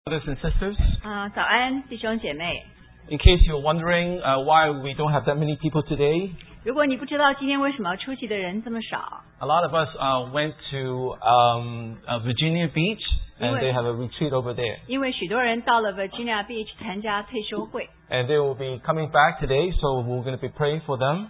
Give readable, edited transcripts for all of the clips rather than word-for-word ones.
Brothers and sisters, 早安，弟兄姐妹。 in case you're wondering why we don't have that many people today, 如果你不知道今天为什么出席的人这么少， a lot of us went to Virginia Beach and they have a retreat over there. 因为许多人到了 Virginia Beach 参加退休会， And they will be coming back today, so we're going to be praying for them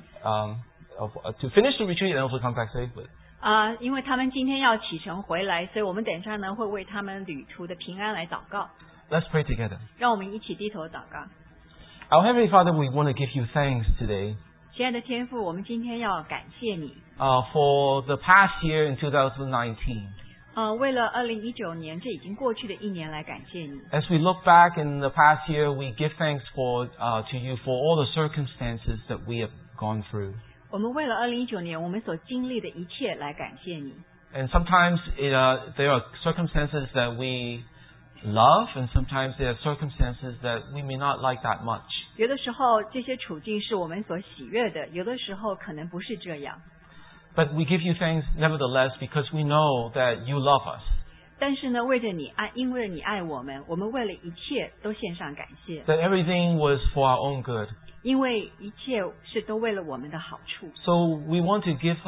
to finish the retreat and also come back safely. 因为他们今天要启程回来，所以我们等一下呢会为他们旅途的平安来祷告。 Let's pray together. 让我们一起低头祷告。 Our Heavenly Father, we want to give you thanks today 亲爱的天父，我们今天要感谢你。 for the past year in 2019. 为了2019年这已经过去的一年来感谢你。 As we look back in the past year, we give thanks to you for all the circumstances that we have gone through. 我们为了2019年我们所经历的一切来感谢你。 And sometimes there are circumstances that we love, and sometimes there are circumstances that we may not like that much. 有的时候这些处境是我们所喜悦的，有的时候可能不是这样。 But we give you thanks nevertheless because we know that you love us. 但是呢，因为你爱我们，我们为了一切都献上感谢， That everything was for our own good. 因为一切是都为了我们的好处。 So we want to give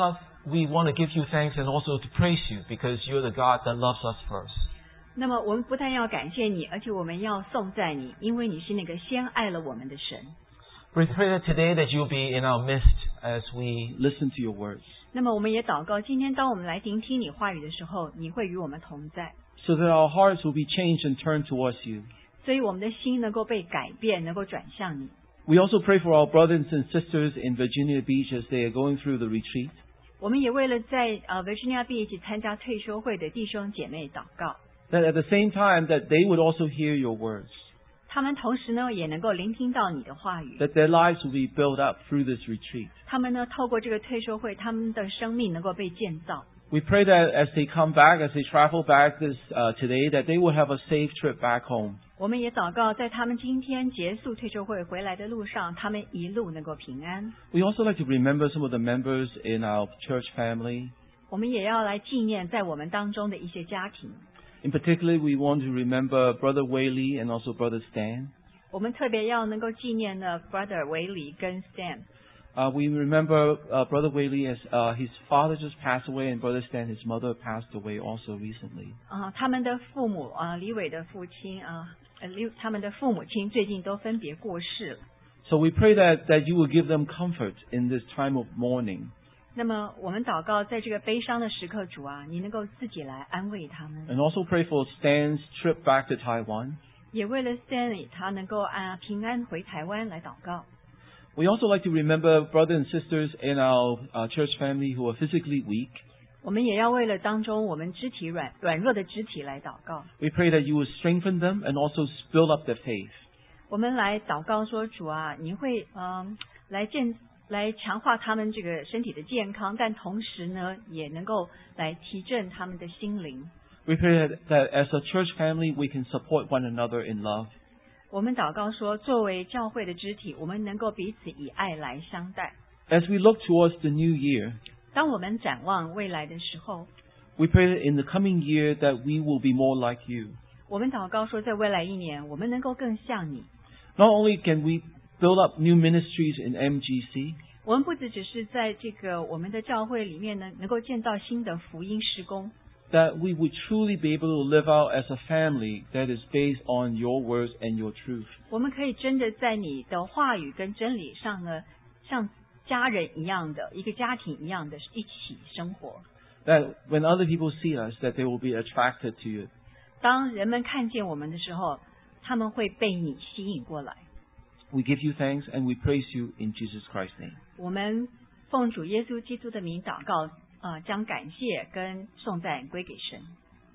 you thanks and also to praise you because you're the God that loves us first. 那么我们不但要感谢你，而且我们要颂赞你，因为你是那个先爱了我们的神。 We pray that today that you'll be in our midst as we listen to your words. 那么我们也祷告，今天当我们来聆听你话语的时候，你会与我们同在， So that our hearts will be changed and turned towards you. 所以我们的心能够被改变，能够转向你。 We also pray for our brothers and sisters in Virginia Beach as they are going through the retreat. 我们也为了在Virginia Beach 参加退休会的弟兄姐妹祷告， That at the same time that they would also hear your words. 他们同时呢也能够聆听到你的话语。 That their lives will be built up through this retreat. 他们呢透过这个退休会，他们的生命能够被建造。 We pray that as they come back, as they travel back today, that they will have a safe trip back home. 我们也祷告，在他们今天结束退休会回来的路上，他们一路能够平安。 We also like to remember some of the members in our church family. 我们也要来纪念在我们当中的一些家庭。 In particular, we want to remember Brother Whaley and also Brother Stan. 我们特别要能够纪念呢 Brother 维里跟 Stan。 We remember Brother Whaley as his father just passed away, and Brother Stan, his mother, passed away also recently. 他们的父母李伟的父亲他们的父母亲最近都分别过世了。 So we pray that you will give them comfort in this time of mourning. 那么我们祷告，在这个悲伤的时刻，主你能够自己来安慰他们。 And also pray for Stan's trip back to Taiwan. 也为了 Stanley 他能够平安回台湾来祷告。 We also like to remember brothers and sisters in our church family who are physically weak. 我们也要为了当中我们肢体软弱的肢体来祷告。 We pray that you will strengthen them and also build up their faith. 我们来祷告说，主你会来强化他们这个身体的健康，但同时呢，也能够来提振他们的心灵。 We pray that as a church family we can support one another in love. 我们祷告说，作为教会的肢体，我们能够彼此以爱来相待。 As we look towards the new year, 当我们展望未来的时候， we pray that in the coming year that we will be more like you. 我们祷告说，在未来一年，我们能够更像你。 Not only can we build up new ministries in MGC, 我们不只是在这个我们的教会里面呢，能够建造新的福音事工。 that we would truly be able to live out as a family that is based on your words and your truth. 我们可以真的在你的话语跟真理上呢，像家人一样的，一个家庭一样的一起生活。 That when other people see us, that they will be attracted to you. 当人们看见我们的时候，他们会被你吸引过来。 We give you thanks and we praise you in Jesus Christ's name. 我们奉主耶稣基督的名祷告，将感谢跟颂赞归给神。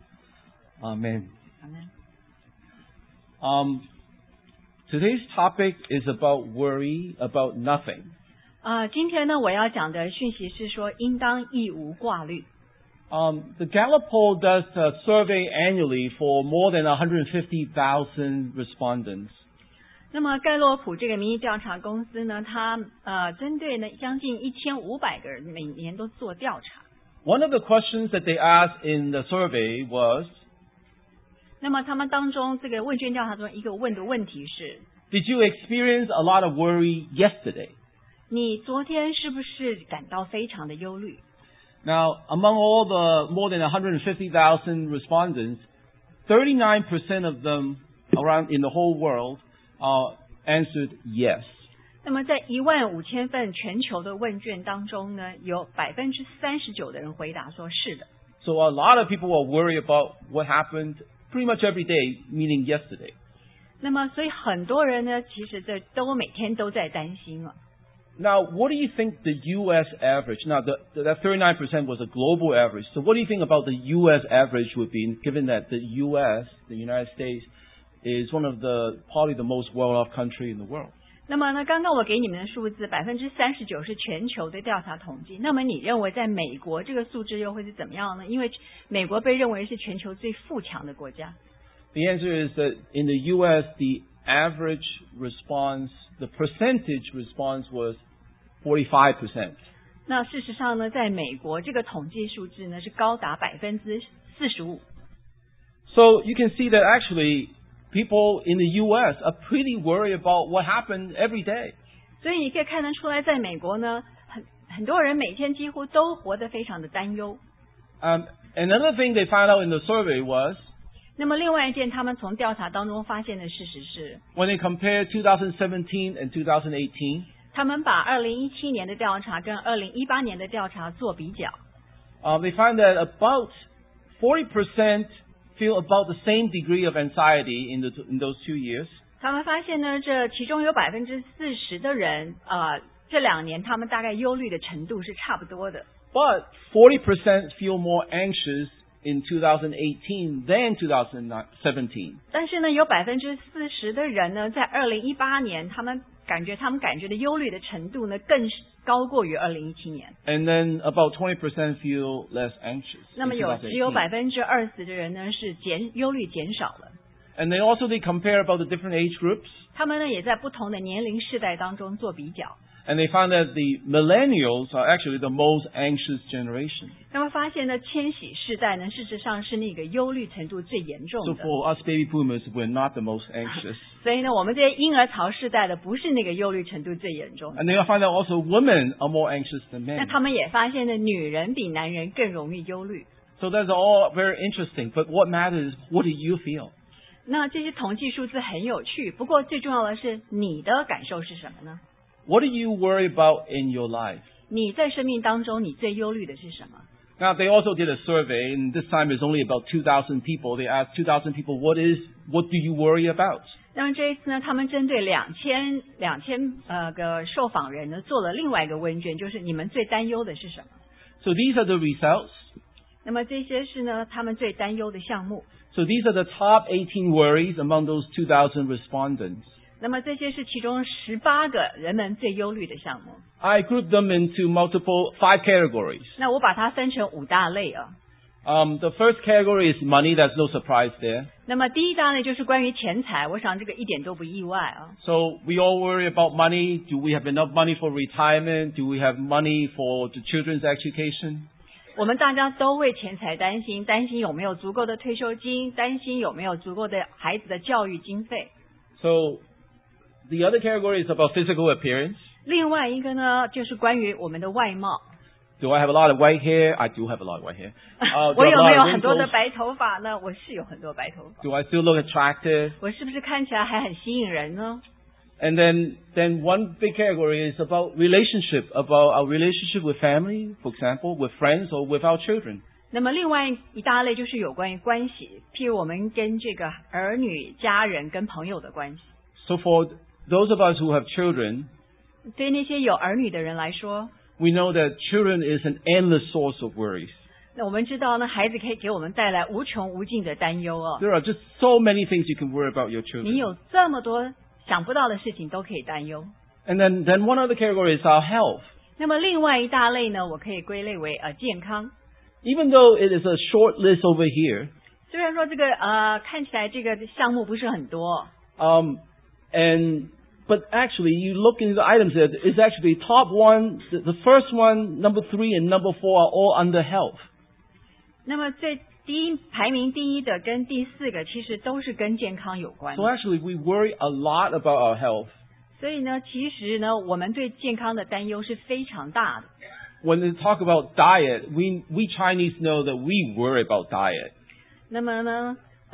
Amen. 阿们。 Today's topic is about worry about nothing. 今天呢，我要讲的讯息是说，应当一无挂虑。 The Gallup poll does a survey annually for more than 150,000 respondents. 那么盖洛普这个民意调查公司呢，它针对呢将近1500个人每年都做调查。 One of the questions that they asked in the survey was, 那么他们当中这个问卷调查中一个问的问题是， Did you experience a lot of worry yesterday? 你昨天是不是感到非常的忧虑？ Now, among all the more than 150,000 respondents, 39% of them around in the whole world answered yes. 那么在15000份全球的问卷当中呢，有39%的人回答说是的。 So a lot of people are worried about what happened pretty much every day, meaning yesterday. 那么所以很多人呢，其实这都每天都在担心了。 Now, what do you think the U.S. average? Now, that 39% was a global average. So what do you think about the U.S. average would be, given that the U.S., the United States, is one of probably the most well-off country in the world? 那么呢，刚刚我给你们的数字39%是全球的调查统计。那么你认为在美国这个数字又会是怎么样呢？因为美国被认为是全球最富强的国家。 The answer is that in the U.S., the average response, the percentage response was 45%. 那事实上呢，在美国这个统计数字呢是高达45%。 So you can see that actually people in the U.S. are pretty worried about what happened every day. 所以你可以看得出来，在美国呢，很多人每天几乎都活得非常的担忧。 Another thing they found out in the survey was 那么另外一件他们从调查当中发现的事实是， when they compared 2017 and 2018, 他们把2017年的调查跟2018年的调查做比较。 they found that about 40% feel about the same degree of anxiety in those 2 years. 他们发现呢，这其中有40%的人，这2年他们大概忧虑的程度是差不多的。 But 40% feel more anxious in 2018 than 2017. 但是呢，有40%的人呢，在2018年，他们感觉的忧虑的程度呢，更高过于2017年。 And then about 20% feel less anxious. 那么只有20%的人呢，是忧虑减少了。 And they also compare about the different age groups. 他们呢，也在不同的年龄世代当中做比较。 And they found that the millennials are actually the most anxious generation. 那么发现呢，千禧世代呢，事实上是那个忧虑程度最严重 So 的。 for us baby boomers, we're not the most anxious. 所以呢，我们这些婴儿潮世代的不是那个忧虑程度最严重的。 And they find out also women are more anxious than 那 men. 他们也发现呢，女人比男人更容易忧虑。 So that's all very interesting. But what matters is, what do you feel? 那这些统计数字很有趣，不过最重要的是你的感受是什么呢？ What do you worry about in your life? 你在生命当中你最忧虑的是什么？ Now, they also did a survey, and this time it's only about 2,000 people. They asked 2,000 people, what do you worry about? 那么这一次呢，他们针对2000个受访人呢，做了另外一个问卷，就是你们最担忧的是什么？ So these are the results. 那么这些是呢，他们最担忧的项目。 So these are the top 18 worries among those 2,000 respondents. 那么这些是其中18个人们最忧虑的项目。 I grouped them into 5 categories. 那我把它分成5大类啊。 The first category is money. There's no surprise there. 那么第一大类就是关于钱财，我想这个一点都不意外啊。 So we all worry about money. Do we have enough money for retirement? Do we have money for the children's education? 我们大家都为钱财担心，担心有没有足够的退休金，担心有没有足够的孩子的教育经费。 So the other category is about physical appearance. 另外一个呢，就是关于我们的外貌。 Do I have a lot of white hair? I do have a lot of white hair. Do 我 I have 有 a 没 lot 有 of 很多的 wrinkles? 白头发呢？我是有很多白头发。 Do I still look attractive? 我是不是看起来还很吸引人呢？ And then one big category is about about our relationship with family, for example, with friends or with our children. 那么另外一大类就是有关于关系，譬如我们跟这个儿女、家人、跟朋友的关系。 So for those of us who have children, 对那些有儿女的人来说， we know that children is an endless source of worries. 那我们知道呢，孩子可以给我们带来无穷无尽的担忧哦。 There are just so many things you can worry about your 你 children. 有这么多想不到的事情都可以担忧。 And then one other category is our health. 那么另外一大类呢，我可以归类为健康。 Even though it is a short list over here, 虽然说这个看起来这个项目不是很多， but actually you look into the items there, it's actually top one, the first one, number 3, and number 4 are all under health. 那么排名第一的跟第4个其实都是跟健康有关 So actually, we worry a lot about our health. 所以呢，其实呢，我们对健康的担忧是非常大的。 When they talk about diet, we Chinese know that we worry about diet. 那么呢，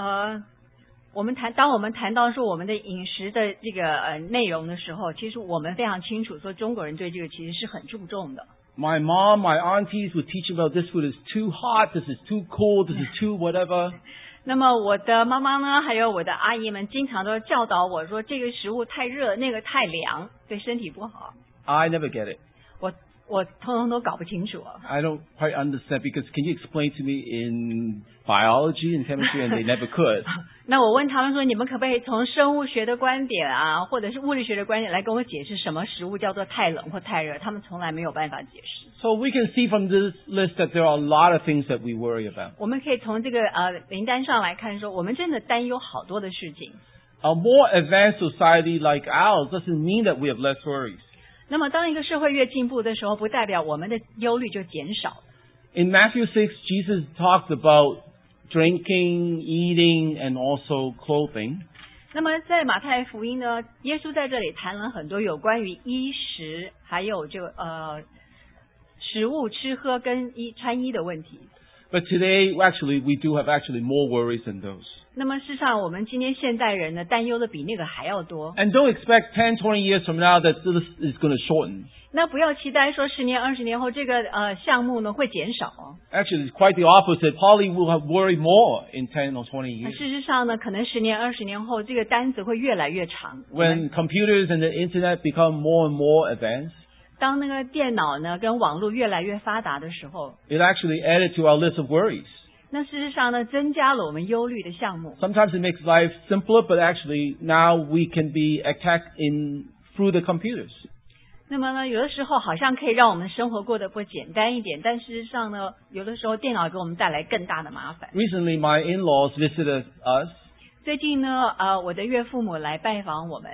当我们谈到说我们的饮食的这个内容的时候，其实我们非常清楚，说中国人对这个其实是很注重的。 My mom, my aunties would teach about this food is too hot, this is too cold, this is too whatever. 那么我的妈妈呢，还有我的阿姨们，经常都教导我说，这个食物太热，那个太凉，对身体不好。 I never get it. 我通通都搞不清楚。 I don't quite understand because can you explain to me in biology and chemistry, and they never could. 那我问他们说，你们可不可以从生物学的观点啊，或者是物理学的观点来跟我解释什么食物叫做太冷或太热？他们从来没有办法解释。 So we can see from this list that there are a lot of things that we worry about. 我们可以从这个名单上来看说，我们真的担忧好多的事情。 A more advanced society like ours doesn't mean that we have less worries. 那么当一个社会越进步的时候，不代表我们的忧虑就减少。 In Matthew 6, Jesus talked about drinking, eating, and also clothing. 那么在马太福音呢，耶稣在这里谈了很多有关于衣食，还有食物吃喝跟穿衣的问题。 But today, actually, we do have actually more worries than those. 那么事实上，我们今天现代人呢，担忧的比那个还要多。 And don't expect 10, 20 years from now that this is going to shorten. 那不要期待说10年、20年后这个项目呢会减少。 Actually, it's quite the opposite. Probably we'll have worried more in 10 or 20 years. 事实上呢，可能10年、20年后这个单子会越来越长。 When computers and the internet become more and more advanced, 当那个电脑呢跟网络越来越发达的时候， it actually added to our list of worries. 那事实上呢，增加了我们忧虑的项目。 Sometimes it makes life simpler, but actually now we can be attacked through the computers. 那么呢，有的时候好像可以让我们生活过得不简单一点，但事实上呢，有的时候电脑给我们带来更大的麻烦。 Recently, my in-laws visited us. 最近呢，我的岳父母来拜访我们。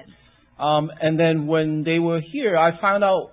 And then when they were here, I found out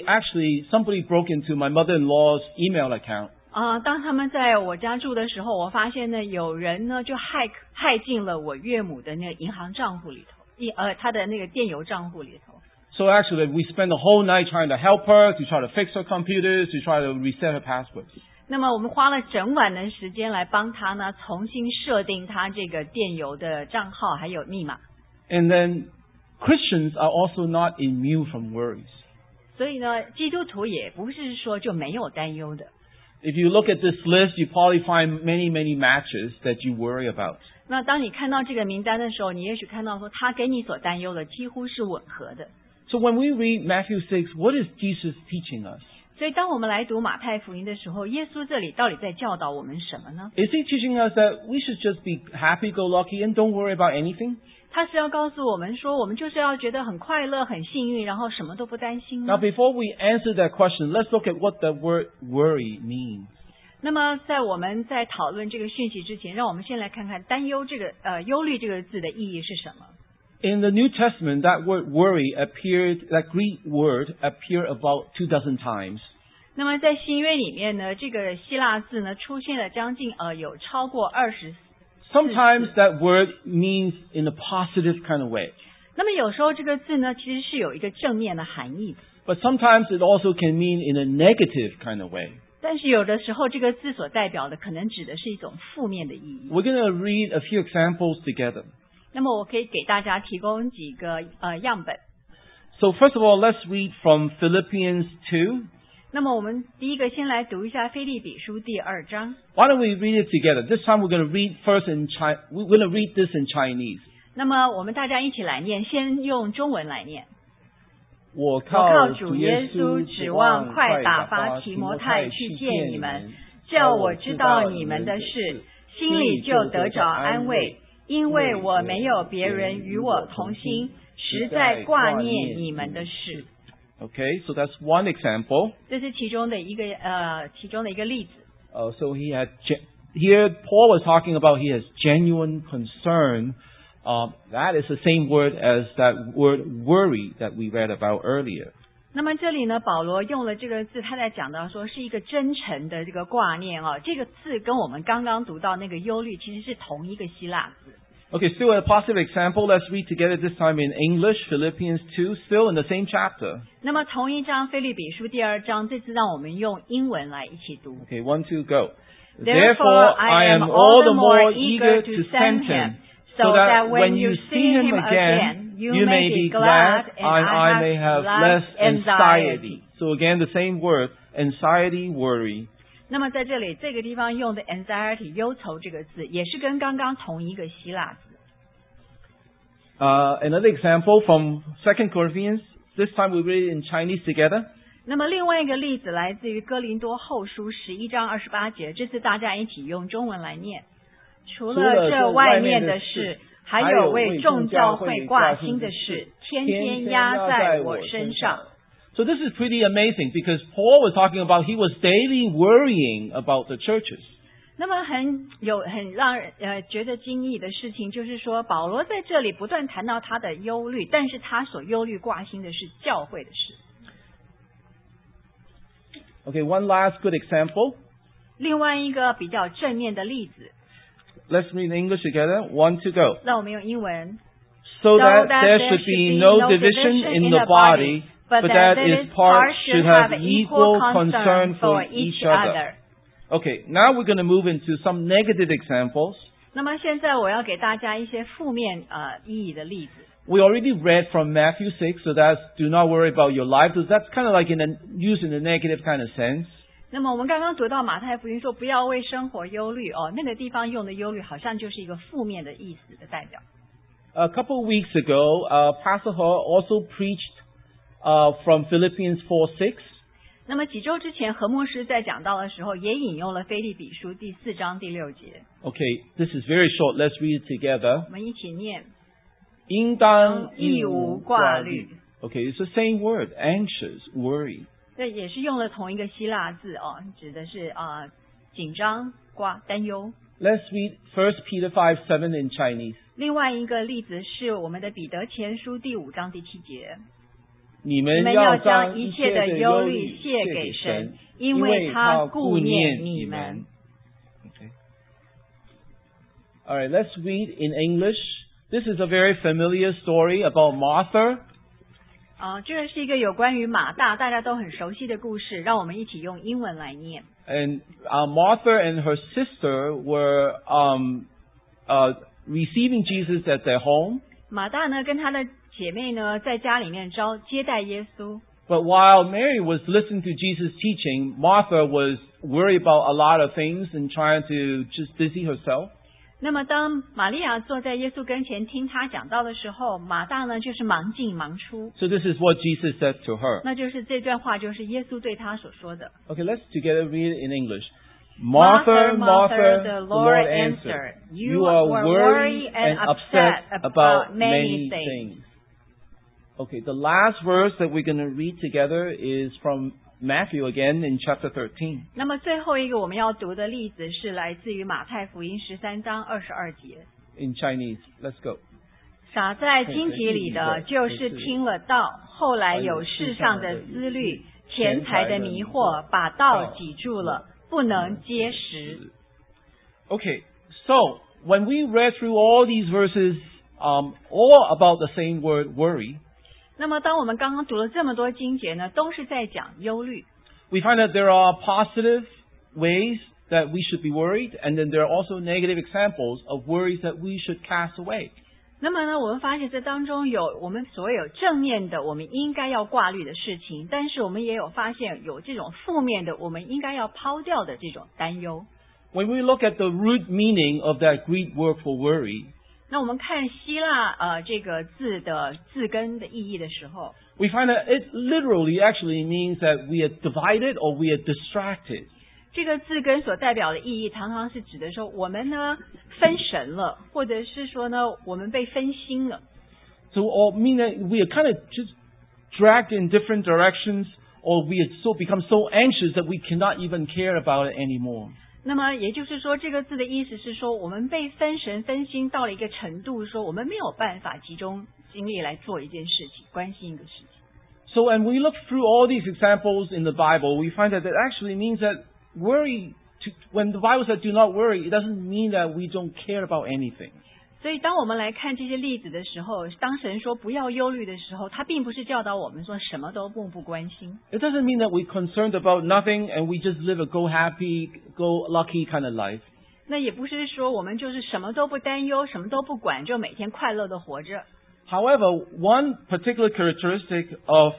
somebody broke into my mother-in-law's email account. 当他们在我家住的时候，我发现呢，有人呢就害进了我岳母的那个银行账户里头，他的那个电邮账户里头。 So actually, we spent the whole night trying to help her, to try to fix her computers, to try to reset her passwords. 那么我们花了整晚的时间来帮他呢，重新设定他这个电邮的账号还有密码。 And then Christians are also not immune from worries. 所以呢，基督徒也不是说就没有担忧的。 If you look at this list, you probably find many, many matches that you worry about. 那当你看到这个名单的时候，你也许看到说，他跟你所担忧的几乎是吻合的。 So when we read Matthew 6, what is Jesus teaching us? 所以当我们来读马太福音的时候，耶稣这里到底在教导我们什么呢？ Is he teaching us that we should just be happy-go-lucky and don't worry about anything? 他是要告诉我们说，我们就是要觉得很快乐、很幸运，然后什么都不担心吗？ Now, before we answer that question, let's look at what the word worry means. 那么在我们在讨论这个讯息之前，让我们先来看看担忧这个忧虑这个字的意义是什么。 In the New Testament, that word worry that Greek word appeared about 24 times. 那么在新约里面呢，这个希腊字呢出现了将近有超过20。 Sometimes that word means in a positive kind of way. 那么有时候这个字呢，其实是有一个正面的含义的。 But sometimes it also can mean in a negative kind of way. 但是有的时候这个字所代表的可能指的是一种负面的意义。 We're going to read a few examples together. 那么我可以给大家提供几个样本。 So first of all, let's read from Philippians 2. 那么我们第一个先来读一下腓立比书第2章。 Why don't we read it together? This time we're going to read first in we're going to read this in Chinese. 那么我们大家一起来念，先用中文来念。 我靠主耶稣指望快打发提摩太去见你们，叫我知道你们的事，心里就得着安慰，因为我没有别人与我同心，实在挂念你们的事。 Okay, so that's one example. 这是其中的一个例子。 So here Paul was talking about he has genuine concern. That is the same word as that word worry that we read about earlier. 那么这里呢，保罗用了这个字，他在讲到说是一个真诚的这个挂念哦。这个字跟我们刚刚读到那个忧虑其实是同一个希腊字。 Okay, still a positive example. Let's read together this time in English, Philippians 2, still in the same chapter. 那么同一章腓立比书第2章，这次让我们用英文来一起读。 Okay, 1, 2, go. Therefore, I am all the more eager to send him, so that when you see him again, you may be glad and I may have less anxiety. So again, the same word, anxiety, worry. 那么在这里这个地方用的 anxiety 忧愁这个字，也是跟刚刚同一个希腊字。 Another example from 2 Corinthians. This time we read it in Chinese together. 那么另外一个例子来自于哥林多后书11章28节，这次大家一起用中文来念。除了这外面的事，还有为众教会挂心的事，天天压在我身上。 So this is pretty amazing because Paul was talking about he was daily worrying about the churches. 那么很让人觉得惊异的事情，就是说保罗在这里不断谈到他的忧虑，但是他所忧虑挂心的是教会的事。 Okay, one last good example. 另外一个比较正面的例子。 Let's read in English together. 1, 2, go. 让我们用英文。 So that there should be no division in the body, but that its parts should have equal concern for each other. Okay, now we're going to move into some negative examples. 那么现在我要给大家一些负面意义的例子。 We already read from Matthew 6, so that's do not worry about your life. So that's kind of like used in a negative kind of sense. 那么我们刚刚读到马太福音说不要为生活忧虑哦，那个地方用的忧虑好像就是一个负面的意思的代表。 A couple of weeks ago, Pastor Hall also preached from Philippians 4:6. 那么几周之前，何牧师在讲道的时候也引用了腓立比书第4章第6节。 Okay, this is very short. Let's read it together. 我们一起念。 应当一无挂虑。 Okay, it's the same word, anxious, worry. 这也是用了同一个希腊字哦，指的是紧张、担忧。 Let's read 1 Peter 5:7 in Chinese. 另外一个例子是我们的彼得前书第5章第7节。 你们要将一切的忧虑卸给神，因为他顾念你们。Okay. All right, let's read in English. This is a very familiar story about Martha. 这个是一个有关于马大大家都很熟悉的故事，让我们一起用英文来念。 And Martha and her sister were receiving Jesus at their home. 马大呢跟她的姐妹呢在家里面接待耶稣。 But while Mary was listening to Jesus' teaching, Martha was worried about a lot of things and trying to just busy herself. 那么当玛利亚坐在耶稣跟前听他讲道的时候，马大呢就是忙进忙出。 So this is what Jesus said to her. 那就是这段话就是耶稣对他所说的。 Okay, let's together read it in English. Martha, Martha, the Lord answered, you are worried and upset about many things. Okay, the last verse that we're going to read together is from Matthew again in chapter 13. 那么最后一个我们要读的例子是来自于马太福音13章22节。 In Chinese, let's go. 撒在荆棘里的就是听了道，后来有世上的思虑、钱财的迷惑，把道挤住了，不能结实。 Okay, so when we read through all these verses, all about the same word, worry. 那么当我们刚刚读了这么多经节呢，都是在讲忧虑。 We find that there are positive ways that we should be worried, and then there are also negative examples of worries that we should cast away. 那么呢，我们发现这当中有我们所谓有正面的，我们应该要挂虑的事情，但是我们也有发现有这种负面的，我们应该要抛掉的这种担忧。 When we look at the root meaning of that Greek word for worry, 那我们看希腊这个字的字根的意义的时候 we find that it literally actually means that we are divided or we are distracted. 这个字根所代表的意义常常是指的说我们呢分神了，或者是说呢我们被分心了。 So or mean that we are kind of just dragged in different directions, or we are become so anxious that we cannot even care about it anymore. 那么也就是说，这个字的意思是说，我们被分神分心到了一个程度，说我们没有办法集中精力来做一件事情，关心一个事情。 So when we look through all these examples in the Bible, we find that actually means that when the Bible said do not worry, it doesn't mean that we don't care about anything. 所以当我们来看这些例子的时候，当神说不要忧虑的时候，他并不是教导我们说什么都不关心。 It doesn't mean that we're concerned about nothing and we just live a go happy, go lucky kind of life. 那也不是说我们就是什么都不担忧，什么都不管，就每天快乐的活着。 However, one particular characteristic of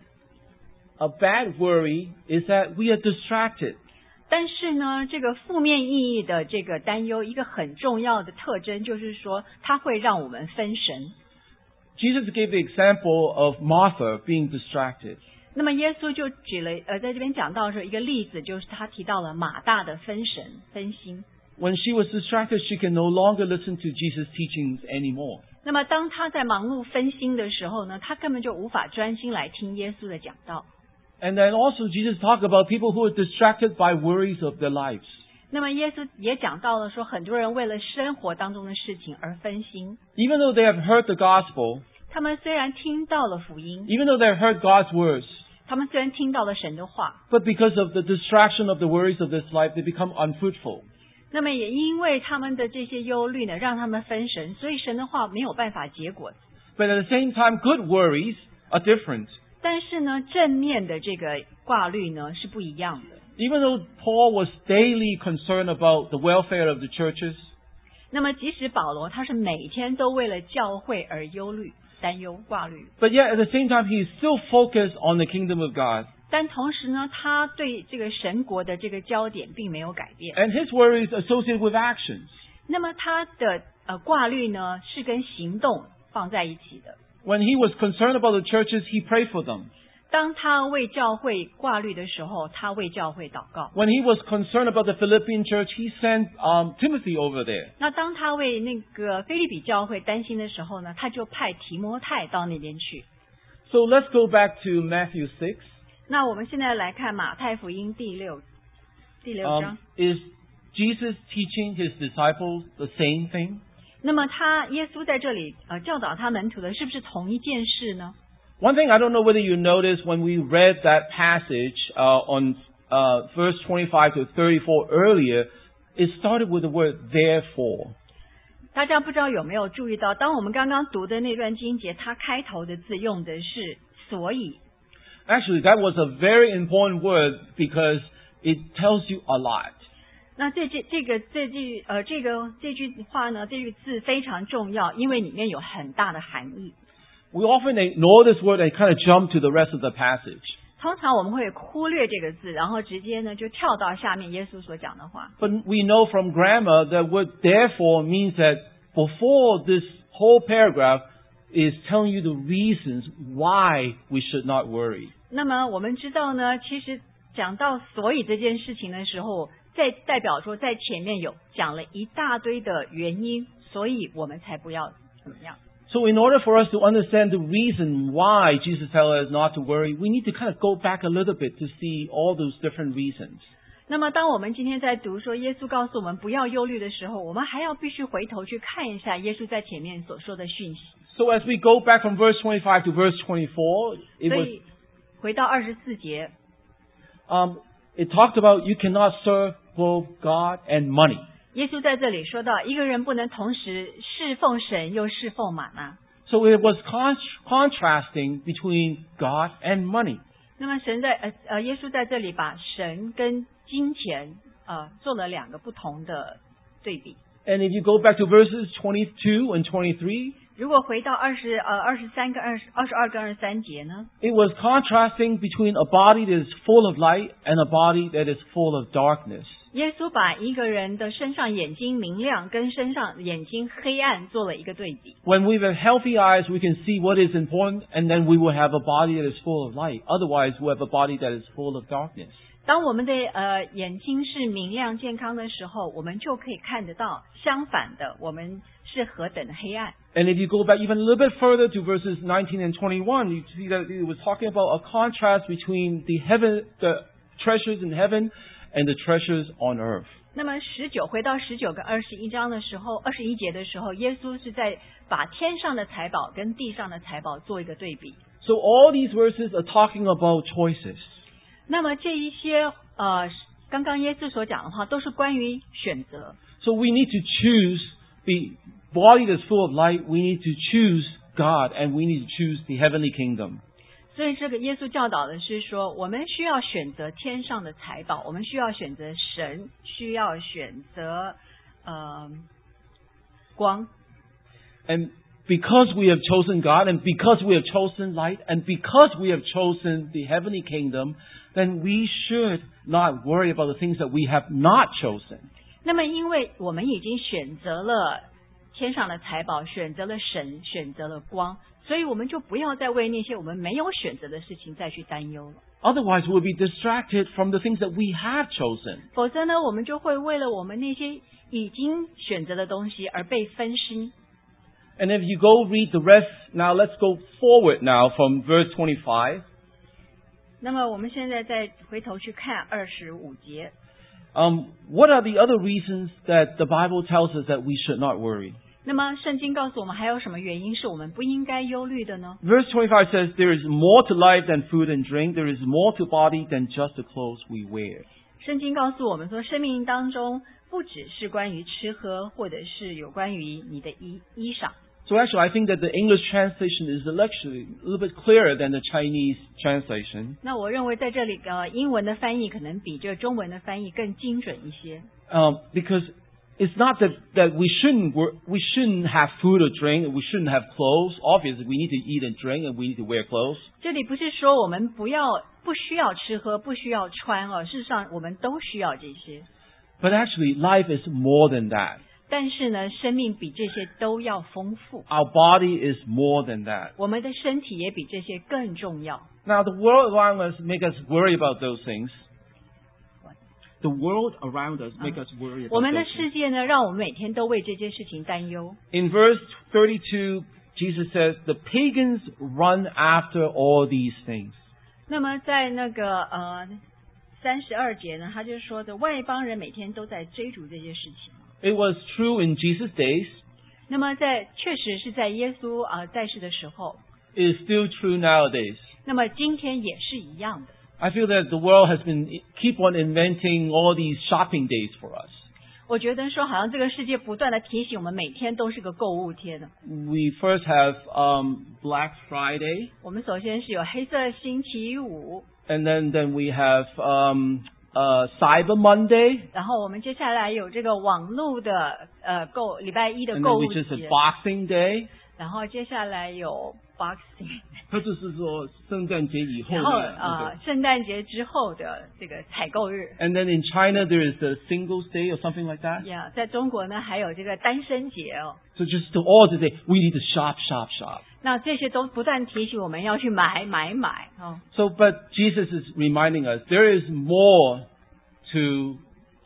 a bad worry is that we are distracted. 但是呢，这个负面意义的这个担忧，一个很重要的特征就是说，它会让我们分神。 Jesus gave the example of Martha being distracted. 那么耶稣就举了在这边讲到说一个例子，就是他提到了马大的分神分心。 When she was distracted, she can no longer listen to Jesus' teachings anymore. 那么当他在忙碌分心的时候呢，他根本就无法专心来听耶稣的讲道。 And then also Jesus talked about people who are distracted by worries of their lives. 那么耶稣也讲到了说，很多人为了生活当中的事情而分心。 Even though they have heard the gospel, 他们虽然听到了福音， even though they have heard God's words, 他们虽然听到了神的话， but because of the distraction of the worries of this life, they become unfruitful. 那么也因为他们的这些忧虑呢，让他们分神，所以神的话没有办法结果。 But at the same time, good worries are different. 但是呢，正面的这个挂虑呢是不一样的。 Even though Paul was daily concerned about the welfare of the churches, 那么即使保罗他是每天都为了教会而忧虑、担忧、挂虑， but yet at the same time, he is still focused on the kingdom of God. 但同时呢，他对这个神国的这个焦点并没有改变。 And his worries associated with actions. 那么他的挂虑呢是跟行动放在一起的。 When he was concerned about the churches, he prayed for them. 当他为教会挂虑的时候，他为教会祷告。 When he was concerned about the Philippian church, he sent Timothy over there. 那当他为那个腓立比教会担心的时候呢，他就派提摩太到那边去。 So let's go back to Matthew 6. 那我们现在来看马太福音第六章。 Is Jesus teaching his disciples the same thing? 那么耶稣在这里教导他门徒的是不是同一件事呢？ One thing I don't know whether you noticed when we read that passage on verse 25 to 34 earlier, it started with the word therefore. 大家不知道有没有注意到，当我们刚刚读的那段经节，它开头的字用的是所以。 Actually, that was a very important word because it tells you a lot. 那这句话呢，这句字非常重要，因为里面有很大的含义。 We often ignore this word and kind of jump to the rest of the passage. 通常我们会忽略这个字，然后直接呢就跳到下面耶稣所讲的话。 But we know from grammar that word therefore means that before this whole paragraph is telling you the reasons why we should not worry. 那么我们知道呢，其实讲到所以这件事情的时候，在代表说在前面有讲了一大堆的原因，所以我们才不要怎么样。 So in order for us to understand the reason why Jesus tells us not to worry, we need to kind of go back a little bit to see all those different reasons. 那么当我们今天在读说耶稣告诉我们不要忧虑的时候，我们还要必须回头去看一下耶稣在前面所说的讯息。 So as we go back from verse 25 to verse 24, it 所 was 以回到24节， it talked about you cannot serve both God and money. 耶稣在这里说到，一个人不能同时侍奉神又侍奉马纳。 So it was contrasting between God and money. 那么耶稣在这里把神跟金钱做了两个不同的对比。 And if you go back to verses 22 and 23, 如果回到23跟22跟23节呢？ it was contrasting between a body that is full of light and a body that is full of darkness. 耶稣把一个人的身上眼睛明亮跟身上眼睛黑暗做了一个对比。 When we have healthy eyes, we can see what is important, and then we will have a body that is full of light. Otherwise, we have a body that is full of darkness. 当我们的眼睛是明亮健康的时候，我们就可以看得到相反的，我们是何等的黑暗。 And if you go back even a little bit further to verses 19 and 21, you see that it was talking about a contrast between the treasures in heaven and the treasures on earth. 那么回到19跟21章的时候，21节的时候，耶稣是在把天上的财宝跟地上的财宝做一个对比。 So all these verses are talking about choices. 那么这一些刚刚耶稣所讲的话，都是关于选择。 So we need to choose the body that's full of light. We need to choose God, and we need to choose the heavenly kingdom. 所以这个耶稣教导的是说，我们需要选择天上的财宝，我们需要选择神，需要选择光。 And because we have chosen God, and because we have chosen light, and because we have chosen the heavenly kingdom, then we should not worry about the things that we have not chosen. 那么因为我们已经选择了天上的财宝，选择了神，选择了光，所以我们就不要再为那些我们没有选择的事情再去担忧了。 Otherwise, we'll be distracted from the things that we have chosen. 否则呢，我们就会为了我们那些已经选择的东西而被分心。 And if you go read the rest, now let's go forward now from verse 25. 那么我们现在再回头去看25节。 What are the other reasons that the Bible tells us that we should not worry? 那么圣经告诉我们还有什么原因是我们不应该忧虑的呢？ Verse 25 says, There is more to life than food and drink. There is more to body than just the clothes we wear. 圣经告诉我们说，生命当中不只是关于吃喝，或者是有关于你的衣裳。 So actually, I think that the English translation is actually a little bit clearer than the Chinese translation. 那我认为在这里英文的翻译可能比这个中文的翻译更精准一些。 Because it's not that we shouldn't have food or drink, we shouldn't have clothes. Obviously, we need to eat and drink, and we need to wear clothes. 这里不是说我们不需要吃喝，不需要穿哦，事实上我们都需要这些。 But actually, life is more than that. 但是呢，生命比这些都要丰富。 Our body is more than that. 我们的身体也比这些更重要。 Now, the world around us make us worry about those things. The world around us make us worry 我 about 们的 those things. 世界呢，让我们每天都为这些事情担忧。 In verse 32, Jesus says, the pagans run after all these things. 那么在那个32节呢，他就说的外邦人每天都在追逐这些事情。 It was true in Jesus' days. 那么确实是在耶稣在世的时候， It is still true nowadays. 那么今天也是一样的。 I feel that the world has been keep on inventing all these shopping days for us. 我觉得说好像这个世界不断的提醒我们，每天都是个购物天的。 We first have Black Friday, 我们首先是有黑色星期五， and then we have Cyber Monday, 然后我们接下来有这个网络的礼拜一的 and 购 then 物 we just had 节， Boxing Day. 然后接下来有 Boxing， 它就是说圣诞节以后然后的那个。 圣诞节之后的这个采购日。 And then in China there is the Singles Day or something like that. 呀，在中国呢还有这个单身节哦。 So just to all today, we need to shop. 那这些都不断提醒我们要去买哦。 So, but Jesus is reminding us there is more to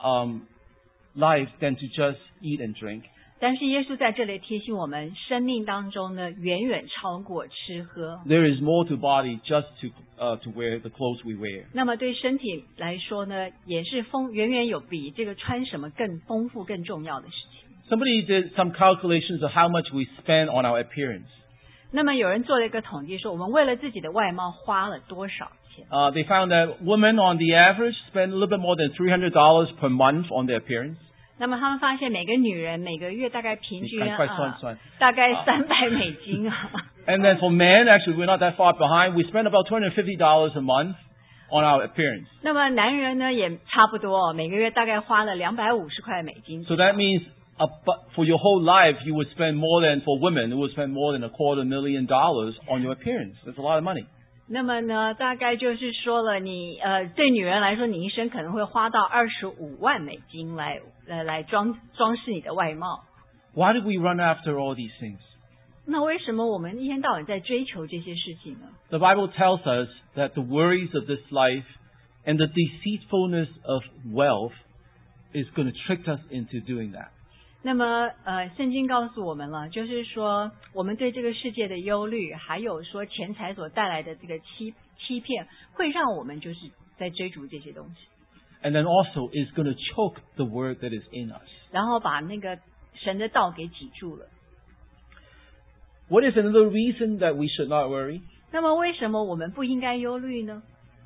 life than to just eat and drink. 但是耶稣在这里提醒我们，生命当中呢远远超过吃喝。 There is more to body just to wear the clothes we wear. 那么对身体来说呢，也是远远有比这个穿什么更丰富、更重要的事情。 Somebody did some calculations of how much we spend on our appearance. 那么有人做了一个统计，说我们为了自己的外貌花了多少钱？ They found that women on the average spend a little bit more than $300 per month on their appearance. 那么他们发现每个女人每个月大概平均你快算大概$300啊。 And then for men, actually, we're not that far behind. We spend about $250 a month on our appearance. 那么男人呢也差不多，每个月大概花了$250。 So that means for your whole life, you would spend more than, for women, you would spend more than $250,000 on your appearance. That's a lot of money. 那么呢，大概就是说了你对女人来说，你一生可能会花到$25万来装饰你的外貌。 Why do we run after all these things? 那为什么我们一天到晚在追求这些事情呢？ The Bible tells us that the worries of this life and the deceitfulness of wealth is going to trick us into doing that. 那么圣经告诉我们了，就是说我们对这个世界的忧虑，还有说钱财所带来的这个欺骗，会让我们就是在追逐这些东西， And then also is going to choke the word that is in us. 然后把那个神的道给挤住了。 What is another reason that we should not worry? 那么为什么我们不应该忧虑呢？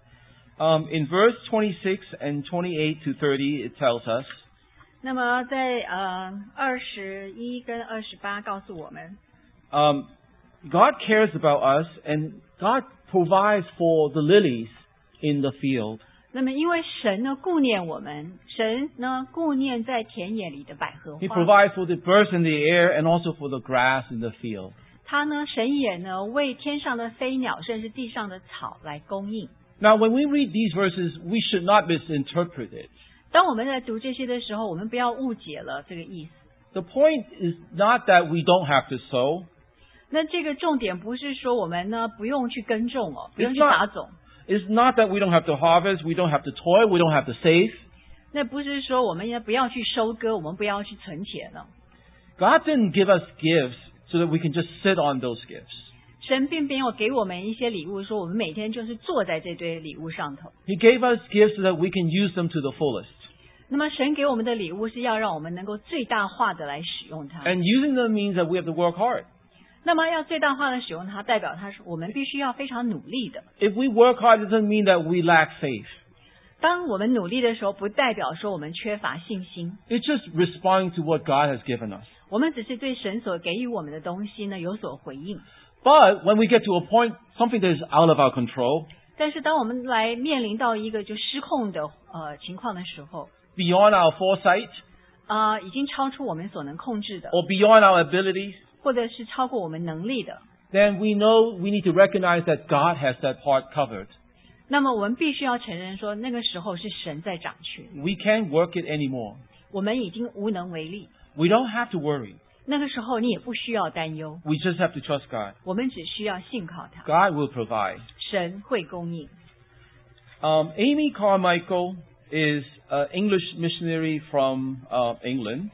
In verse 26 and 28 to 30, it tells us, 那么在21跟28告诉我们， God cares about us and God provides for the lilies in the field. 那么因为神呢顾念我们，神呢顾念在田野里的百合 He 花， provides for the birds in the air and also for the grass in the field. 他呢神也呢为天上的飞鸟，甚至地上的草来供应。 Now, when we read these verses, we should not misinterpret it. 当我们在读这些的时候，我们不要误解了这个意思。 The point is not that we don't have to sow. 那这个重点不是说我们呢不用去耕种哦，不用 It's 去 not- 撒种。 It's not that we don't have to harvest, we don't have to toil, we don't have to save. 那不是说我们也不要去收割，我们不要去存钱了。 God didn't give us gifts so that we can just sit on those gifts. 神并没有给我们一些礼物，说我们每天就是坐在这堆礼物上头。 He gave us gifts so that we can use them to the fullest. 那么神给我们的礼物是要让我们能够最大化的来使用它。 And using them means that we have to work hard. 那么要最大化的使用它，代表它是我们必须要非常努力的。 If we work hard, it doesn't mean that we lack faith. 当我们努力的时候，不代表说我们缺乏信心， It's just responding to what God has given us. 我们只是对神所给予我们的东西呢有所回应。 But when we get to a point, something that is out of our control, 但是当我们来面临到一个就失控的情况的时候， beyond our foresight 已经超出我们所能控制的， or beyond our abilities, 或者是超过我们能力的， then we know we need to recognize that God has that part covered. 那么我们必须要承认说，那个时候是神在掌权， We can't work it anymore. 我们已经无能为力。 We don't have to worry. 那个时候你也不需要担忧， We just have to trust God. 我们只需要信靠他， God will provide. 神会供应。 Amy Carmichael is an English missionary from England.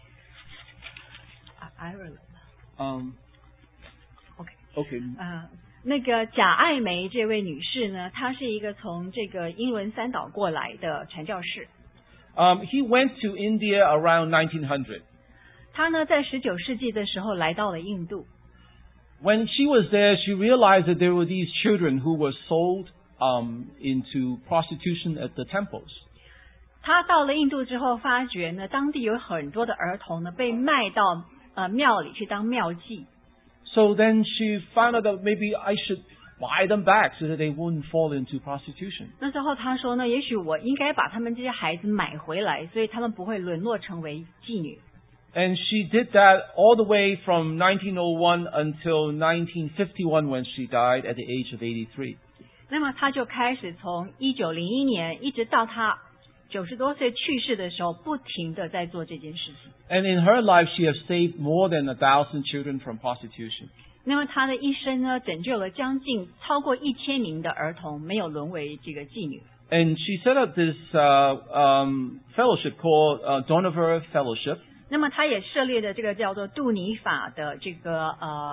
Ireland。 Okay. 那个贾爱梅这位女士呢，她是一个从这个英伦三岛过来的传教士。 He went to India around 1900. 她呢，在19世纪的时候来到了印度。 When she was there, she realized that there were these children who were sold into prostitution at the temples. 她到了印度之后，发觉呢，当地有很多的儿童呢被卖到庙里去当庙妓。 So then she found out that maybe I should buy them back so that they wouldn't fall into prostitution. 那时候她说呢，也许我应该把他们这些孩子买回来，所以他们不会沦落成为妓女。 And she did that all the way from 1901 until 1951 when she died at the age of 83. 那么她就开始从1901年一直到她90多岁去世的时候，不停的在做这件事情。 And in her life, she has saved more than 1,000 children from prostitution. 那么她的一生呢，拯救了将近超过1000名的儿童没有沦为这个妓女。 And she set up this fellowship called Dohnavur Fellowship. 那么她也设立了这个叫做杜尼法的这个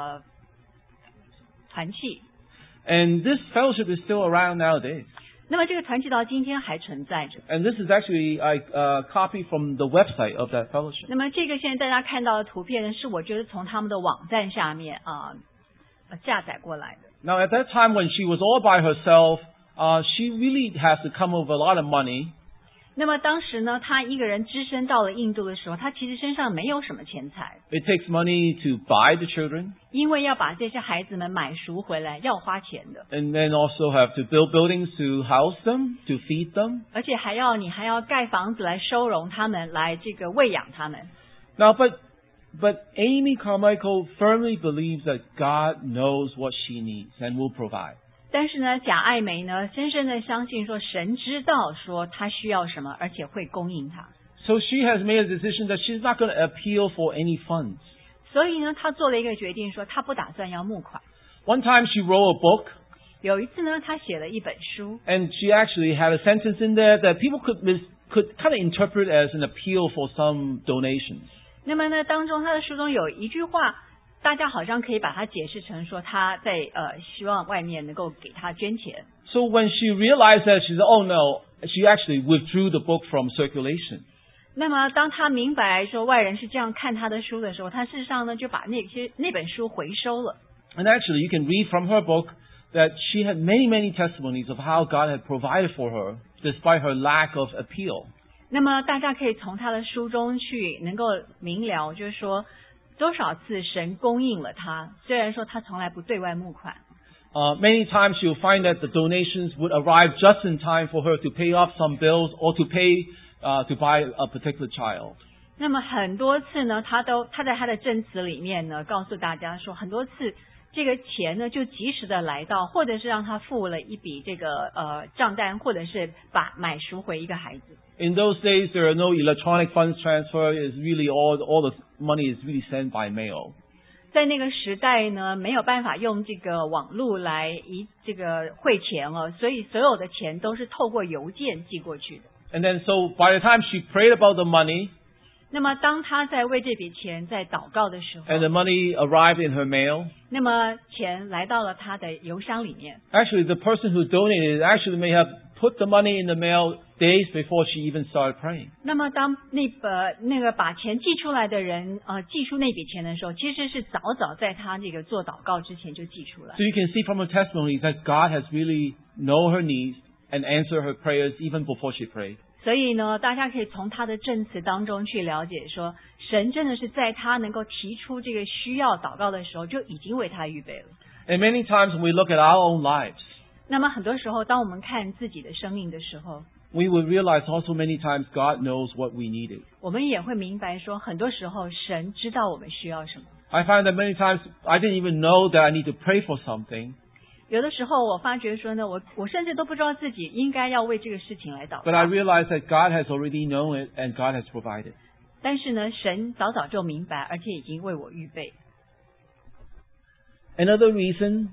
团契。 And this fellowship is still around nowadays. 那么这个团契到今天还存在着。 And this is actually a copy from the website of that fellowship. 那么这个现在大家看到的图片呢，是我觉得从他们的网站下面下载过来的。 Now, at that time when she was all by herself, she really has to come over a lot of money. 那么当时呢，他一个人只身到了印度的时候，他其实身上没有什么钱财， It takes money to buy the children, 因为要把这些孩子们买赎回来要花钱的， and then also have to build buildings to house them, to feed them. 而且你还要盖房子来收容他们，来这个喂养他们。 Now, but Amy Carmichael firmly believes that God knows what she needs and will provide. 但是呢，贾爱梅呢，深深的相信说，神知道说他需要什么，而且会供应他。 So she has made a decision that she's not going to appeal for any funds. 所以呢，他做了一个决定，说他不打算要募款。 One time she wrote a book, 有一次呢，他写了一本书， and she actually had a sentence in there that people could kind of interpret as an appeal for some donations. 那么呢，当中他的书中有一句话，大家好像可以把它解释成说他在希望外面能够给他捐钱。 So when she realized that, she said, "Oh no," she actually withdrew the book from circulation. 那么当他明白说外人是这样看他的书的时候，他事实上呢就把那本书回收了。 And actually, you can read from her book that she had many, many testimonies of how God had provided for her despite her lack of appeal. 那么大家可以从他的书中去能够明了，就是说多少次神供应了他，虽然说他从来不对外募款。 Many times you'll find that the donations would arrive just in time for her to pay off some bills or to pay to buy a particular child. 那么很多次呢，他在他的证词里面呢，告诉大家说，很多次这个钱呢就及时的来到，或者是让他付了一笔这个账单，或者是买赎回一个孩子。 In those days, there are no electronic funds transfer. It's really all the money is really sent by mail. 在那个时代呢，没有办法用这个网络来这个汇钱哦，所以所有的钱都是透过邮件寄过去的。 And then, so by the time she prayed about the money, 那么当他在为这笔钱在祷告的时候 and the money arrived in her mail, 那么钱来到了他的邮箱里面。 actually, the person who donated actually may have put the money in the mail days before she even started praying. 那么当那个把钱寄出来的人寄出那笔钱的时候，其实是早在他这个做祷告之前就寄出来。 So you can see from her testimony that God has really know her needs and answer her prayers even before she prayed. 所以呢，大家可以从他的证词当中去了解说，神真的是在他能够提出这个需要祷告的时候，就已经为他预备了。 And many times when we look at our own lives, 那么很多时候，当我们看自己的生命的时候， we will realize also many times God knows what we needed. 我们也会明白说，很多时候神知道我们需要什么。 I find that many times I didn't even know that I need to pray for something, 有的时候我发觉说呢，我甚至都不知道自己应该要为这个事情来祷 but I 告。 realize that God has already known it and God has provided. 但是呢，神早就明白，而且已经为我预备。 Another reason,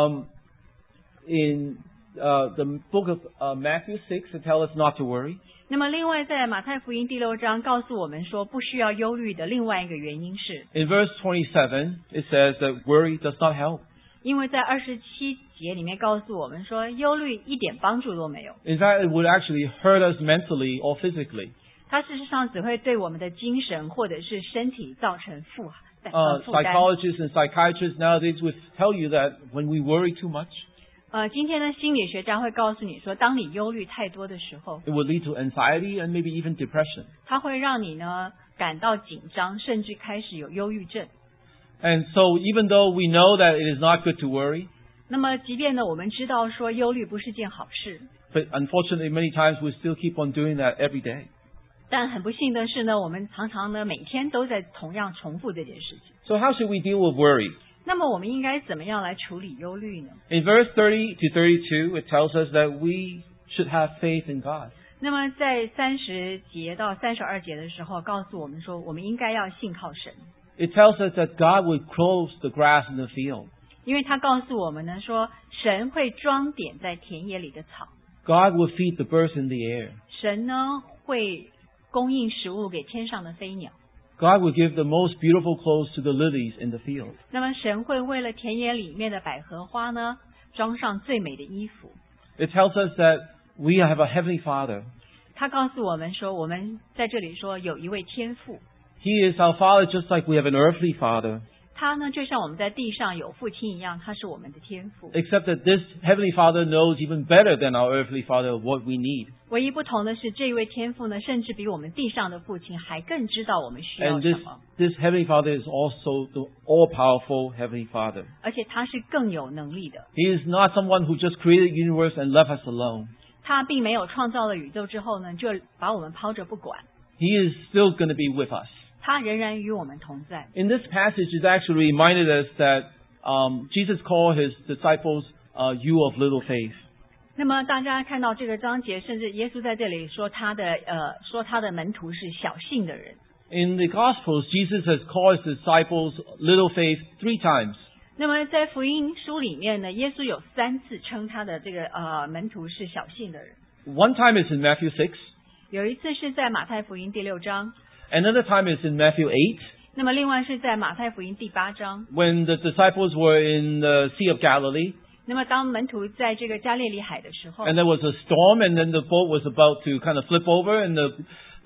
in the book of Matthew 6, it tells us not to worry. 那么另外在马太福音第6章告诉我们说，不需要忧虑的另外一个原因是， In verse 27, it says that worry does not help. 因为在27节里面告诉我们说，忧虑一点帮助都没有， In fact, it would actually hurt us mentally or physically. 它事实上只会对我们的精神或者是身体造成负担。 Psychologists and psychiatrists nowadays would tell you that when we worry too much, 今天呢，心理学家会告诉你说，当你忧虑太多的时候， it would lead to anxiety and maybe even depression. 它会让你呢感到紧张，甚至开始有忧郁症。 And so even though we know that it is not good to worry, 那么即便呢我们知道说忧虑不是件好事， but unfortunately many times we still keep on doing that every day. 但很不幸的是呢，我们常常呢每天都在同样重复这件事情。 So how should we deal with worry? 那么我们应该怎么样来处理忧虑呢？ In verse 30 to 32, it tells us that we should have faith in God. 那么在30节到32节的时候，告诉我们说，我们应该要信靠神， It tells us that God will clothe the grass in the field. 因为他告诉我们呢说，神会装点在田野里的草， God will feed the birds in the air. 神呢会供应食物给天上的飞鸟， God will give the most beautiful clothes to the lilies in the field. 那么神会为了田野里面的百合花呢装上最美的衣服。 It tells us that we have a heavenly Father. 他告诉我们说，我们在这里说有一位天父， He is our Father just like we have an earthly Father, 他呢就像我们在地上有父亲一样，他是我们的天父。 except that this heavenly Father knows even better than our earthly Father what we need. 唯一不同的是，这位天父呢，甚至比我们地上的父亲还更知道我们需要 And 什 this, 么， this heavenly Father is also the all-powerful heavenly Father. 而且他是更有能力的。 He is not someone who just created the universe and left us alone. 他并没有创造了宇宙之后呢，就把我们抛着不管， He is still going to be with us. 他仍然与我们同在。 In this passage, it actually reminded us that Jesus called his disciples you of little faith. 那么大家看到这个章节，甚至耶稣在这里说他的门徒是小信的人。 In the Gospels, Jesus has called his disciples little faith 3 times. 那么在福音书里面呢，耶稣有3次称他的这个门徒是小信的人。 One time is in Matthew 6. 有一次是在马太福音第6章， Another time is in Matthew 8, 那么另外是在马太福音第8章。 when the disciples were in the Sea of Galilee, 那么当门徒在这个加利利海的时候， and there was a storm, and then the boat was about to kind of flip over, and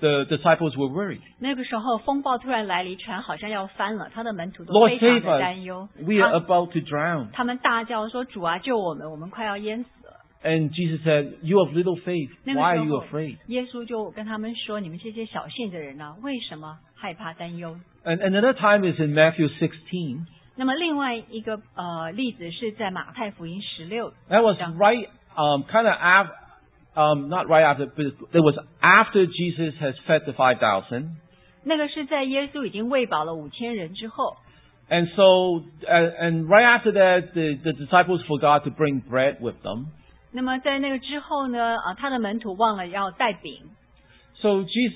the disciples were worried. 那个时候风暴突然来临，船好像要翻了，他的门徒都 Lord, 非常 save 的担忧。 us. We are about to drown. 他们大叫说：“主啊，救我们！我们快要淹死了。” And Jesus said, you have little faith. 那个 Why 时 are you 候 afraid? 耶稣就跟他们说：“你们这些小信的人啊，为什么害怕担忧 And another time is in Matthew 16.？” 那么另外一个例子是在马太福音16 That was 章。 right, kind of after, not right after, but it was after Jesus has fed the 5,000. 那个是在耶稣已经喂饱了5000人之后。 And so, and right after that, the disciples forgot to bring bread with them. 那么在那个之后呢，他的门徒忘了要带饼。 So Jesus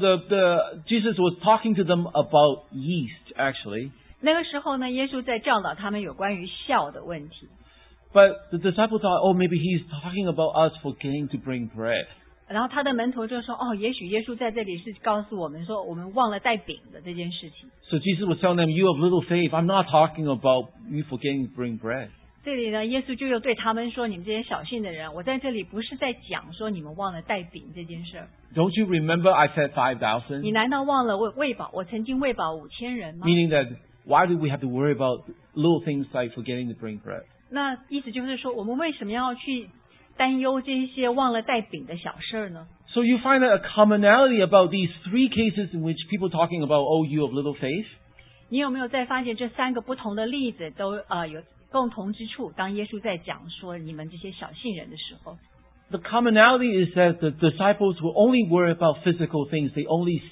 was talking to them about yeast, actually. 那个时候呢，耶稣在教导他们有关于酵的问题。 But the disciples thought, oh, maybe he's talking about us forgetting to bring bread. 然后他的门徒就说：“哦，也许耶稣在这里是告诉我们说，我们忘了带饼的这件事情。” So Jesus was telling them, you have little faith. I'm not talking about you forgetting to bring bread. 这里呢，耶稣就又对他们说：“你们这些小信的人，我在这里不是在讲说你们忘了带饼这件事儿。 Don't you remember I fed 你 5,000? 难道忘了喂饱？我曾经喂饱5000人吗？ Meaning that why do we have to worry about little things like forgetting to bring bread? 那意思就是说，我们为什么要去担忧这些忘了带饼的小事儿呢？ So you find a commonality about these three cases in which people talking about, oh, you have little faith. 你有没有在发现这3个不同的例子都有共同之处？当耶稣在讲说你们这些小信人的时候， The commonality is that the disciples will only worry about physical things. They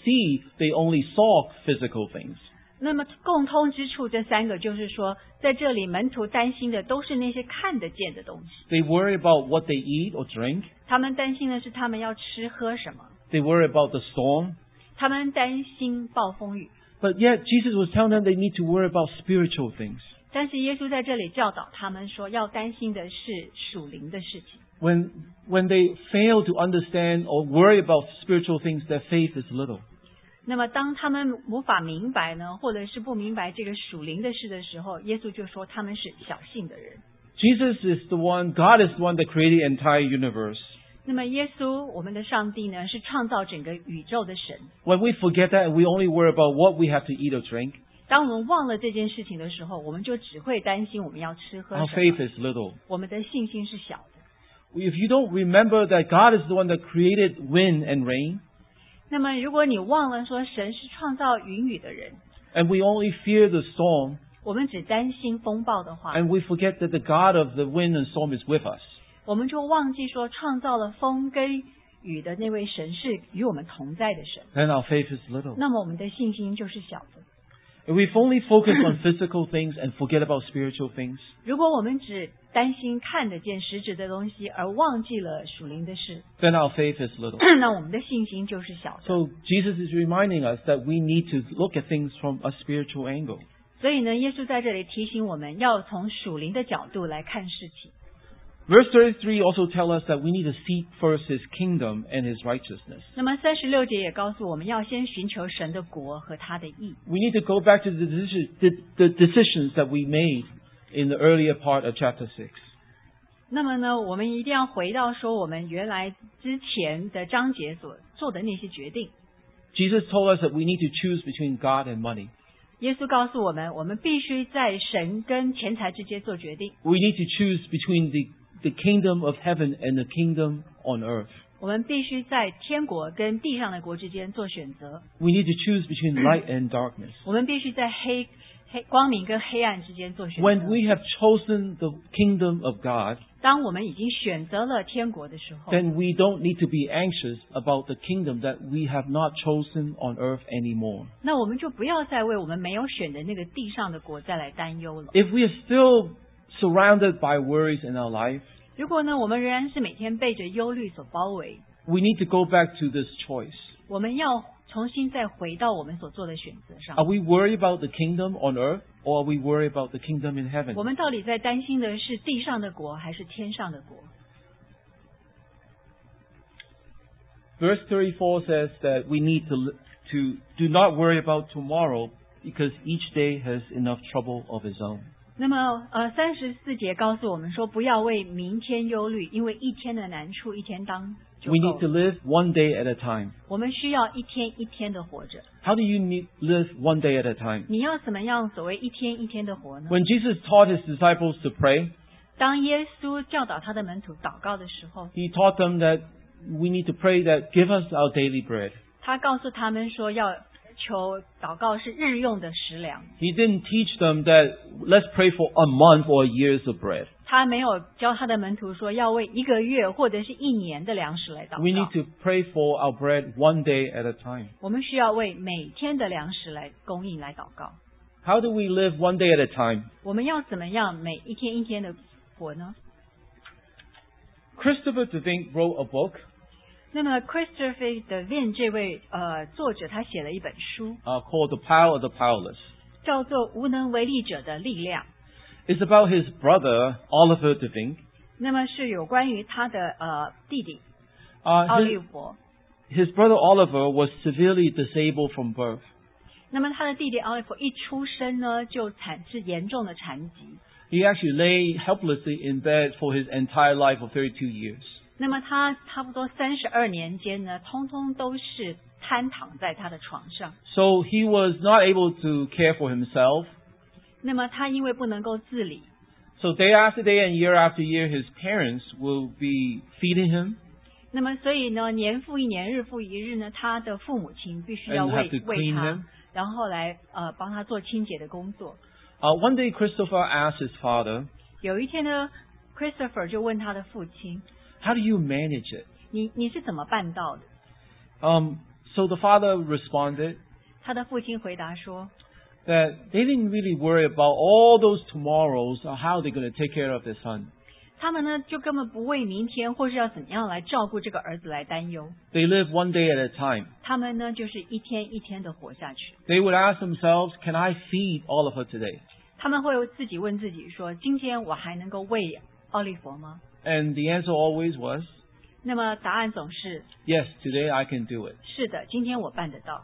only saw physical things. 那么共通之处这3个就是说，在这里门徒担心的都是那些看得见的东西。 They worry about what they eat or drink. 他们担心的是他们要吃喝什么， They worry about the storm. 他们担心暴风雨。 But yet Jesus was telling them they need to worry about spiritual things. 但是耶稣在这里教导他们说，要担心的是属灵的事情。 When they fail to understand or worry about spiritual things, their faith is little. 那么当他们无法明白呢，或者是不明白这个属灵的事的时候，耶稣就说他们是小信的人。 Jesus is the one, God is the one that created the entire universe. 那么耶稣，我们的上帝呢，是创造整个宇宙的神。 When we forget that and we only worry about what we have to eat or drink, 当我们忘了这件事情的时候，我们就只会担心我们要吃喝 our 什 faith 么， is little. 我们的信心是小的。 If you don't remember that God is the one that created wind and rain, 那么如果你忘了说神是创造云雨的人， and we only fear the storm, 我们只担心风暴的话， and we forget that the God of the wind and storm is with us, 我们就忘记说创造了风跟雨的那位神是与我们同在的神， then our faith is little. 那么我们的信心就是小的。 If we've only focused on physical things and forget about spiritual things, 如果我们只担心看得见实质的东西，而忘记了属灵的事， then our faith is little. 那我们的信心就是小的。 So Jesus is reminding us that we need to look at things from a spiritual angle. 所以呢，耶稣在这里提醒我们要从属灵的角度来看事情。 Verse 33 also tells us that we need to seek first His kingdom and His righteousness. 那么36节也告诉我们要先寻求神的国和他的义。 We need to go back to the decisions that we made in the earlier part of chapter 6. 那么呢，我们一定要回到说我们原来之前的章节所做的那些决定。 Jesus told us that we need to choose between God and money. 耶稣告诉我们，我们必须在神跟钱财之间做决定。 We need to choose between the kingdom of heaven and the kingdom on earth. 我们必须在天国跟地上的国之间做选择。 We need to choose between light and darkness. 我们必须在光明跟黑暗之间做选择。 When we have chosen the kingdom of God, 当我们已经选择了天国的时候， then we don't need to be anxious about the kingdom that we have not chosen on earth anymore. 那我们就不要再为我们没有选的那个地上的国再来担忧了。 If we are still surrounded by worries in our life, 如果呢，我们仍然是每天被着忧虑所包围， we need to go back to this choice. 我们要重新再回到我们所做的选择上 Are。we worried about the kingdom on earth, or are we worried about the kingdom in heaven? 我们到底在担心的是地上的国还是天上的国？ Verse 34 says that we need to do not worry about tomorrow because each day has enough trouble of its own. 那么34节告诉我们说，不要为明天忧虑，因为一天的难处一天当就 We 够 need to 了。 live one day at a time. 我们需要一天一天的活着。 How do you live one day at a time? 你要怎么样所谓一天一天的活呢？ When Jesus taught his disciples to pray, 当耶稣教导他的门徒祷告的时候， he taught them that we need to pray that give us our daily bread. 他告诉他们说要求祷告是日用的食粮。 He didn't teach them that let's pray for a month or a year's of bread. 他没有教他的门徒说要为1个月或者是1年的粮食来祷 We need 告。 to pray for our bread one day at a time. 我们需要为每天的粮食来供应来祷告。 How do we live one day at a time? 我们要怎么样每一天一天的活呢？ Christopher DeVink wrote a book 那么 Christopher DeVink 这位作者，他写了一本书， called The Power of the Powerless. 叫做《无能为力者的力量》。 It's about his brother, Oliver DeVink. 那么是有关于他的弟弟奥利 His, 弗。 his brother Oliver was severely disabled from birth. 那么他的弟弟奥利弗一出生呢，就是严重的残疾。 He actually lay helplessly in bed for his entire life of 32 years. 那么他差不多32年间呢，通通都是瘫躺在他的床上。 So he was not able to care for himself. 那么他因为不能够自理， So day after day and year after year, his parents will be feeding him 那么所以呢，年复一年，日复一日呢，他的父母亲必须要 and 喂 have to 喂 clean 他 him.， 然后来帮他做清洁的工作。 One day, Christopher asked his father, 有一天呢 ，Christopher 就问他的父亲 "How do you manage it?" 你是怎么办到的？ So the father responded 他的父亲回答说， that they didn't really worry about all those tomorrows or how they're going to take care of their son. 他们呢就根本不为明天或是要怎么样来照顾这个儿子来担忧， They live one day at a time. 他们呢就是一天一天的活下去。 They would ask themselves, "Can I feed Oliver today?" 他们会自己问自己说，今天我还能够喂奥利弗吗？ And the answer always was, 那么答案总是 "Yes, today I can do it." 是的，今天我办得到。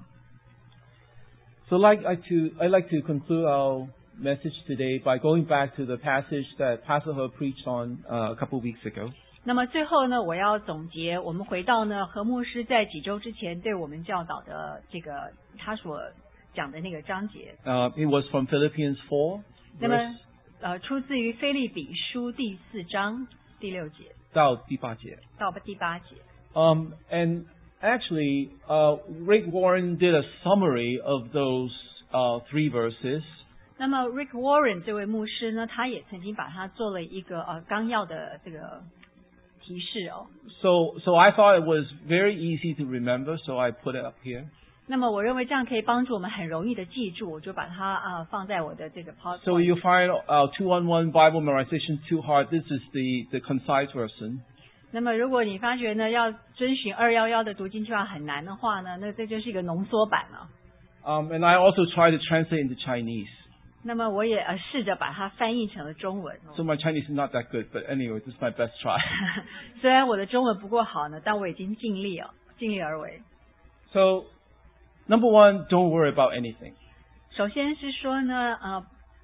So I'd like to conclude our message today by going back to the passage that Pastor He preached on a couple of weeks ago. 那么最后呢，我要总结，我们回到呢何牧师在几周之前对我们教导的这个他所讲的那个章节。 It was from Philippians 4, 那 verse 么出自于腓立比书第4章第6节到第八节。 到第8节。 And actually, Rick Warren did a summary of those 3 verses. 那么 Rick Warren 这位牧师呢，他也曾经把它做了一个纲要的这个提示哦。 So I thought it was very easy to remember, so I put it up here. 那么我认为这样可以帮助我们很容易的记住，我就把它放在我的这个 PowerPoint。 So you find our 211 Bible memorization too hard. This is the concise version. 那么如果你发觉呢要遵循211的读经计划很难的话呢，那这就是一个浓缩版了。 And I also tried to translate into Chinese. 那么我也试着把它翻译成了中文。 So my Chinese is not that good, but anyway, this is my best try. 虽然我的中文不够好呢，但我已经尽力而为。 So, number 1, don't worry about anything. 首先是说呢，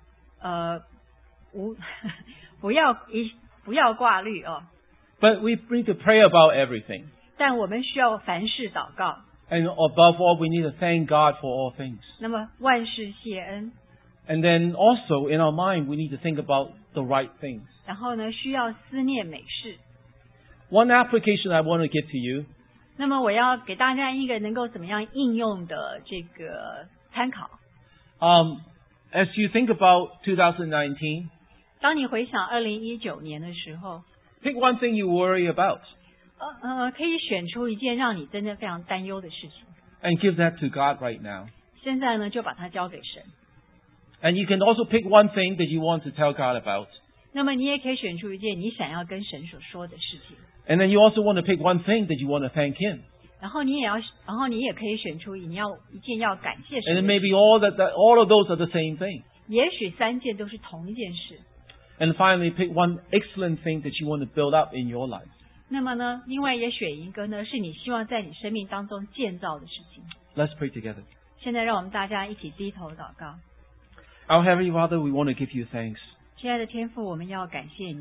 不要挂虑哦。 But we need to pray about everything. 但我们需要凡事祷告。 And above all, we need to thank God for all things. 那么万事谢恩。 And then also, in our mind, we need to think about the right things. 然后呢，需要思念美事。 One application I want to give to you 那么我要给大家一个能够怎么样应用的这个参考。 as you think about 2019, 当你回想2019年的时候， pick one thing you worry about 可以选出一件让你真的非常担忧的事情。 and give that to God right now. 现在呢，就把它交给神。 And you can also pick one thing that you want to tell God about. 那么你也可以选出一件你想要跟神所说的事情。 And then you also want to pick one thing that you want to thank Him. 然后你也可以选出一件要感谢 And 神 then 的事。 maybe all of those are the same thing. 也许3件都是同一件事。 And finally, pick one excellent thing that you want to build up in your life. 那么呢，另外也选一个呢，是你希望在你生命当中建造的事情。 Let's pray together. 现在让我们大家一起低头祷告。 Our Heavenly Father, we want to give you thanks. 亲爱的天父，我们要感谢你。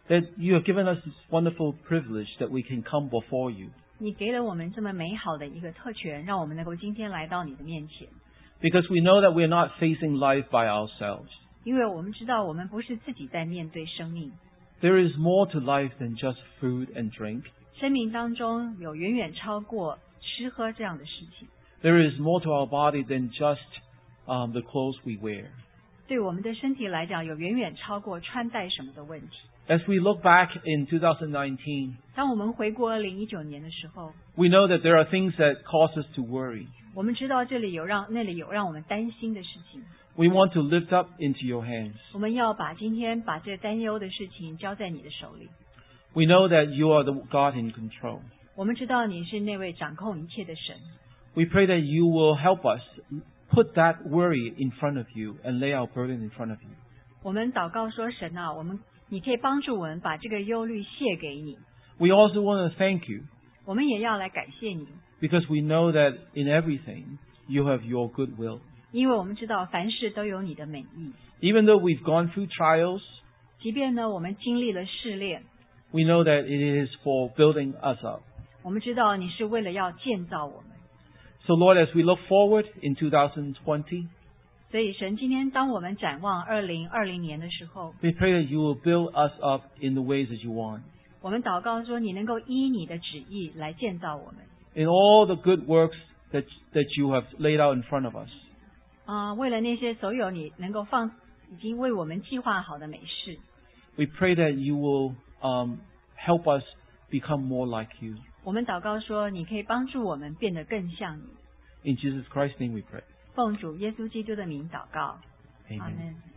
that you have given us this wonderful privilege that we can come before you. 你给了我们这么美好的一个特权，让我们能够今天来到你的面前。 Because we know that we are not facing life by ourselves. 因为我们知道我们不是自己在面对生命， There is more to life than just food and drink. 生命当中有远远超过吃喝这样的事情。 There is more to our body than just the clothes we wear. 对我们的身体来讲，有远远超过穿戴什么的问题。 As we look back in 2019, 当我们回顾2019年的时候， we know that there are things that cause us to worry. 我们知道这里有那里有让我们担心的事情。 We want to lift up into your hands. 我们要今天把这担忧的事情交在你的手里。 We know that you are the God in control. 我们知道你是那位掌控一切的神。 We pray that you will help us put that worry in front of you and lay our burden in front of you. 我们祷告说，神啊，你可以帮助我们把这个忧虑卸给你。 We also want to thank you 我们也要来感谢你， because we know that in everything you have your good will. 因为我们知道凡事都有你的美意。 Even though we've gone through trials, 即便呢我们经历了试炼， we know that it is for building us up. 我们知道你是为了要建造我们。 So Lord, as we look forward in 2020, 所以神今天当我们展望2020年的时候， we pray that you will build us up in the ways that you want. 我们祷告说，你能够依你的旨意来建造我们。 In all the good works that you have laid out in front of us. 为了那些所有你能够已经为我们计划好的美事， We pray that you will help us become more like you. 我们祷告说，你可以帮助我们变得更像你。 In Jesus Christ's name we pray. 奉主耶稣基督的名祷告， Amen. 阿门。